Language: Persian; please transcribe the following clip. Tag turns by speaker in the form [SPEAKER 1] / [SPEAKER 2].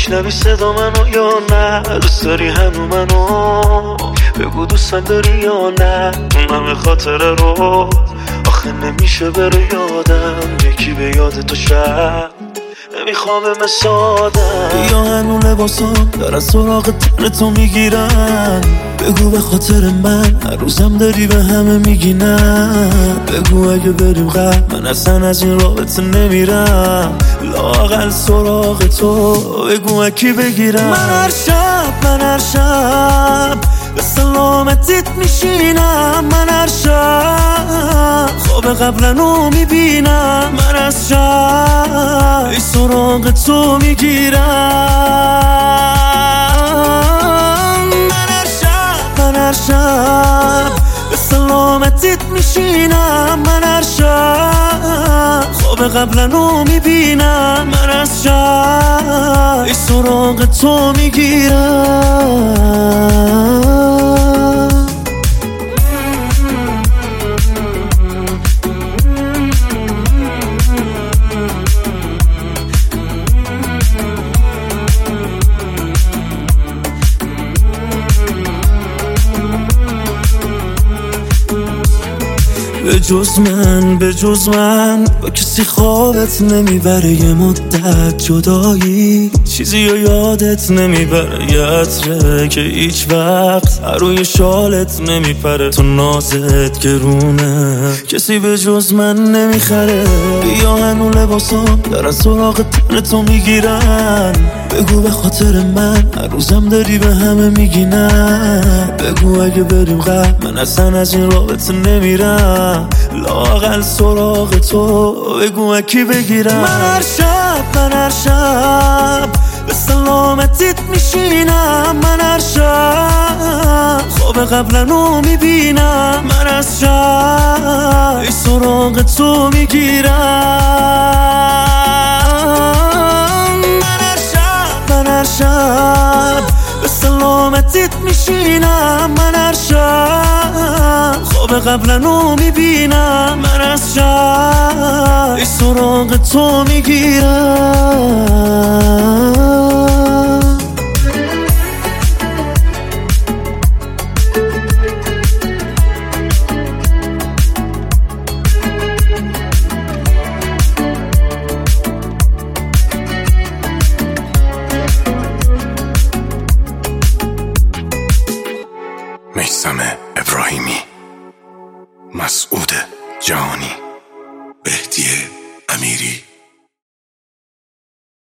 [SPEAKER 1] میشنوی صدا منو یا نه؟ دوست داری هنو منو؟ بگو دوستم داری یا نه؟ اون همه خاطره رو آخه نمیشه بره یادم، یکی به یاد تو شب نمیخوام مسادم. یا هنو لباسام دارن سراغ تن تو میگیرن، بگو به خاطر من هر روزم داری به همه میگی نه. بگو اگه بریم قبل من اصلا از این رابطه نمیرم، لااقل سراغ تو بگو اکی بگیرم. من هر شب به سلامتیت میشینم، من هر شب خواب قبلنو میبینم، من از شب ای سراغ تو میگیرم. من هر شب به سلامتیت میشینم، من هر شب خواب قبلنو میبینم، من از شب ای سراغ تو میگیرم. به جز من با کسی خوابت نمیبره، یه مدت جدایی چیزی رو یادت نمیبره، یه عطره که هیچ وقت روی شالت نمیپره، تو نازت گرونه کسی به جز من نمیخره. بیا هنو لباسام دارن سراغ تن تو میگیرن، بگو به خاطر من هر روزم داری به همه میگی نه. بگو اگه بریم قبل من اصلا از این رابطه نمیرم، لااقل سراغ تو بگو اکی بگیرم. من هر شب به سلامتیت میشینم، من هر شب خواب قبلنو میبینم، من از شب ای سراغ تو میگیرم. من هر شب به سلامتیت میشینم، من هر شب خواب قبلنو میبینم، من از شب ای سراغ تو میگیرم.
[SPEAKER 2] میثم ابراهیمی، مسعود جهانی، بهدی امیری.